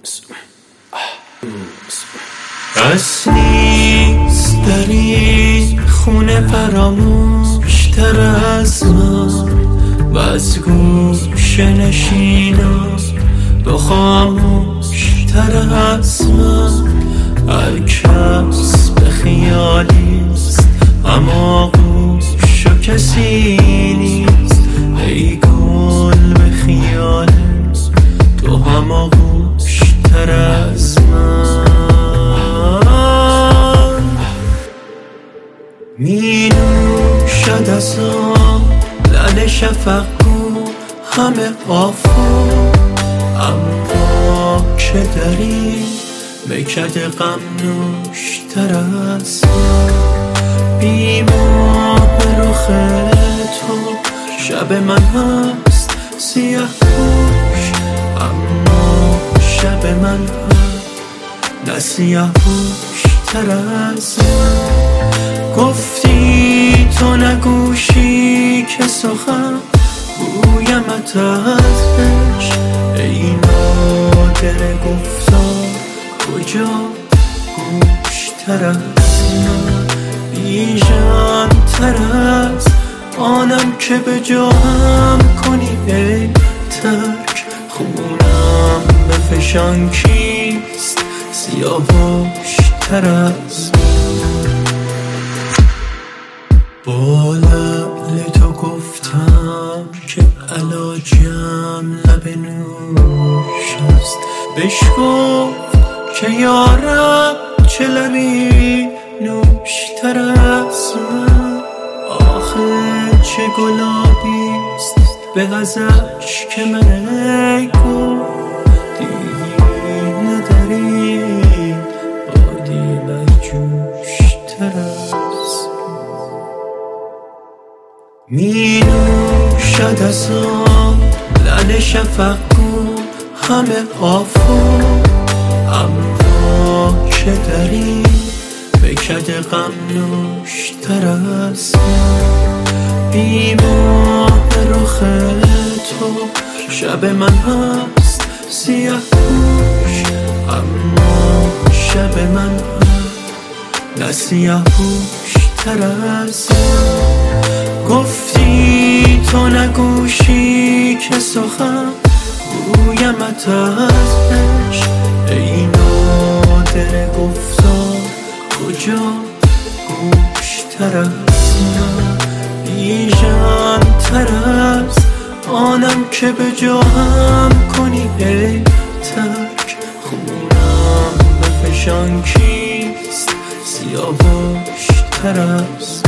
بس نیست در این خونه فراموشتر از من و از گوشه نشینم دو خاموشتر از من. هر کس به خیالیست اما گوش و کسی نیست. ای گل به خیالت تو هم آغوشتر از من. می نوشد از آن لعل شفق گو همه آفاق، اما که در این میکده غم نوشتر از من. بیماه رخ تو شب من هست سیاه پوش، اما شب من هست نه سیاه پوشتر از من. گفتی تو نگوشی که سخن گویمت از عشق، ای نادر گفتار کجا گوشتر از من. بیژن تر از آنم که به جاهم کنی ای ترک، خونم بفشان کیست سیاوشتر از من. با لعل تو گفتم که علاجم لب نوش است، بشکف که یارب چه لبی نوشتر از من. آخه چه گلابیست به از اشک من ای گل، دیوینه داری بادی برجوشتر از من. می نوشد از آن لعل شفق گو همه آفاق، اما که در این میکده غم نوشتر از من. بیماه رخ تو شب من هست سیاه پوش، اما شب من هست نه سیاه پوشتر از من. گفتی تو نگوشی که سخن گویمت از عشق، ای نادر گفتار کجا گوشتر از من. بیژن تر از آنم که به جاهم کنی ای ترک، خونم بفشان کیست سیاوشتر از